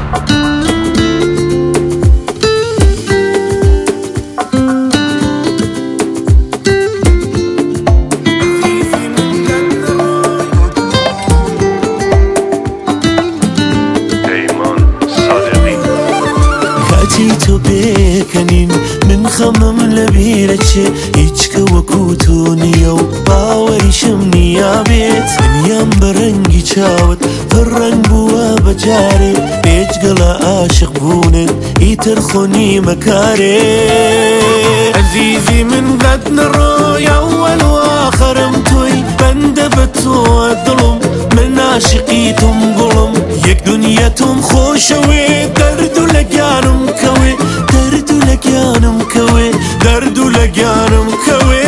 تو بێکەنین من خەمم لەبیرەچێ هیچ کەوەکو نییە و باوەریشم نییە بێت دنیام بە ڕەنگی چاوت پڕ ڕەنگ بووە بەجارێ بێجگەڵە عاشق بوونت ئیتر خۆنی مەکارێ عەزیزی من بەد نەڕۆی ئەوەل وآخەرم تۆی بەندە بە تۆوە دڵم من عاشقی تۆم گوڵم یەک دونیا تۆم خۆشەوێ دەرد و لە گیانم کەوێ دەرد و لە گیانم کەوێ دەرد و لە گیانم کەوێ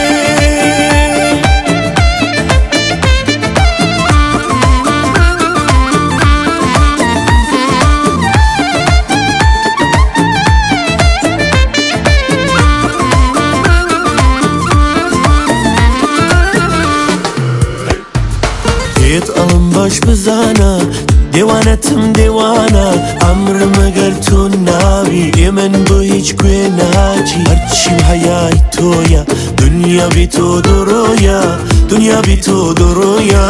پێت ئەڵم باش بزانە دێوانەتم دێوانە ئەمرم ئەگەر تۆ ناوی ئێ من بۆ هیچ کوێ ناچی هەرچیم هەیای تۆیە دنیا بی تۆ دڕۆیە دنیا بی تۆ دڕۆیە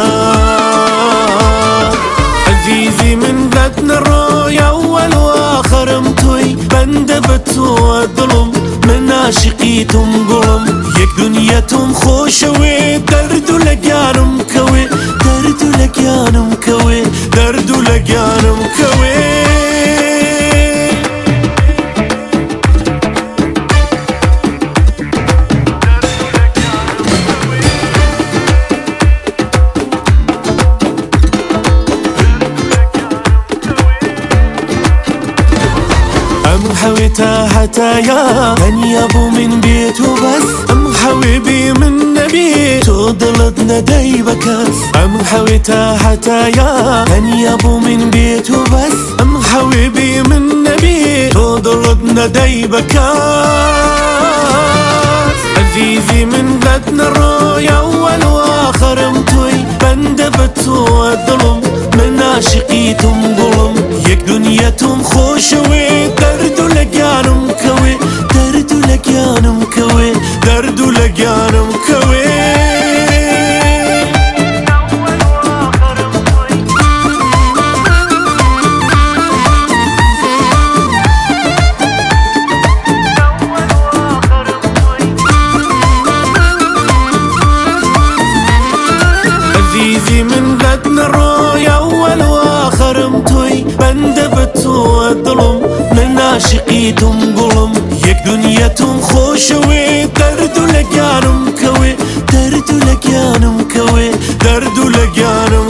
عەزیزی من بەد نەڕۆی ئەوەل وآخەرم تۆی بەندە بە تۆوە دڵم من عاشقی تۆم گوڵم یەک دنیا تۆم خۆشەوێ دەرد و لە گیانم کەوێ دەرد و لە گیانم کەوێ دەرد و لە گیانم کەوێ ئەم حەوێ تا هەتایە تەنیا بۆ من بێت و بەس ئەم حەوێ بێ من نەبێ تۆ دڵت نەدەی بە کەس ئەم حەوێ تا هەتایە تەنیا بۆ من بێت و بەس ئەم حەوێ بێ من نەبێ تۆ دڵت نەدەی بە کەس عەزیزی من بەد نەڕۆی ئەوەل وآخەرم تۆی بەندە بە تۆوە دڵم من عاشقی تۆم گوڵم یەک دنیا تۆم خۆشەوێ دەرد و لە گیانم کەوێ دەرد و لە گیانم کەوێ دەرد و لە گیانم کەوێ عەزیزی من بەد نەڕۆی ئەوەل وآخەرم تۆی بەندە بە تۆوە دڵم من عاشقی تۆم گوڵم یەک دنیا تۆم خۆشەوێ دەرد و لە گیانم کەوێ دەرد و لە گیانم کەوێ دەرد و لە گیانم